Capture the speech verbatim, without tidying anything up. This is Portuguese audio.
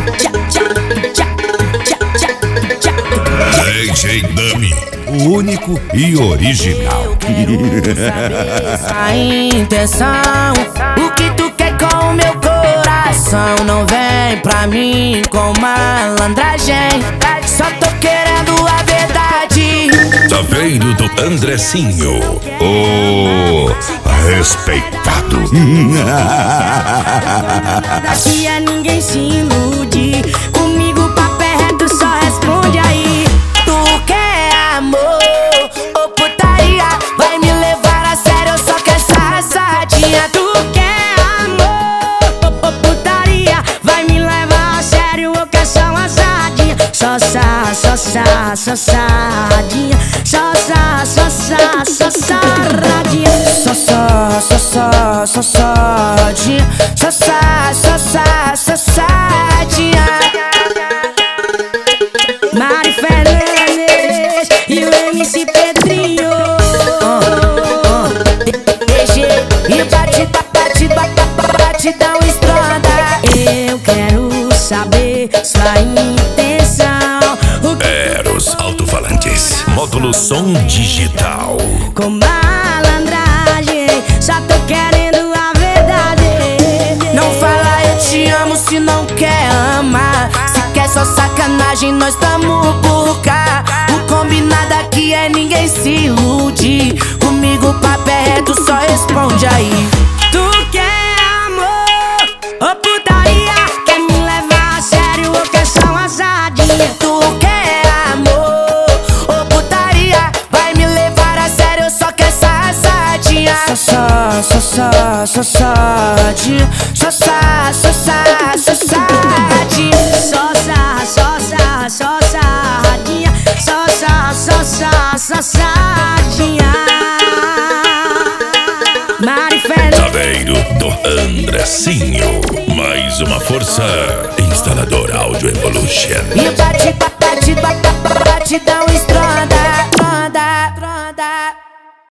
D J Dummy, o único e original. Eu quero saber essa intenção. O que tu quer com o meu coração? Não vem pra mim com malandragem. Só tô querendo a verdade. Saveiro do Andressinho, o respeitado. Daqui a ninguém se ilude. Comigo papo é reto, só responde aí. Tu quer amor ou putaria? Vai me levar a sério, eu só quero safadinha. Tu quer amor ou putaria? Vai me levar a sério, eu quero só uma sardinha. Só sa, só sa, só sardinha. Só sa, só sa, só sardinha. Só só, só só, só sardinha. Só sa, só sa, só sardinha. Mari Fernandes e o M C Pedrinho. D G e batida, batida, batidão estronda. Eu quero saber sua intenção. Eros Alto-Falantes, módulo som digital. Com malandragem, só tô querendo a verdade. Não fala eu te amo se não quer amar. Se quer só sacanagem, nós tamo por cá. O combinado aqui é ninguém se ilude. Comigo o papo é reto, só responde aí. Tu quer amor ou putaria? Quer me levar a sério ou quer só uma sardinha? Tu quer amor ou putaria? Vai me levar a sério, eu só quero safadinha. Só só, só só, só sardinha. Só só, só só, só sardinha. Só só, só só, só sardinha. Só só, só só, só sardinha. Mari Fernandes. Saveiro do Andressinho, mais uma força. Instalador Audio Evolution. E bate, bate, bate, batidão estronda.